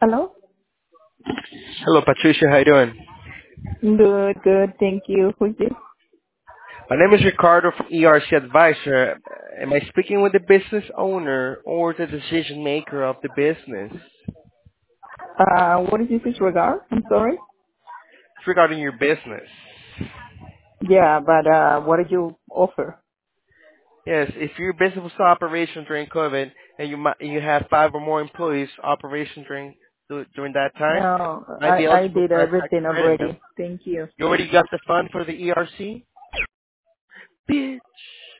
Hello? Hello, Patricia. How you doing? Good, good. Thank you. Who's this? My name is Ricardo from ERC Advisor. Am I speaking with the business owner or the decision maker of the business? What is this regard? I'm sorry. It's regarding your business. Yeah, but what did you offer? Yes, if your business was in operation during COVID and you have 5 or more employees operation during that time, No, might be I eligible did for a tax everything credit, ma'am. already. Thank you. You already got the fund for the ERC? Bitch.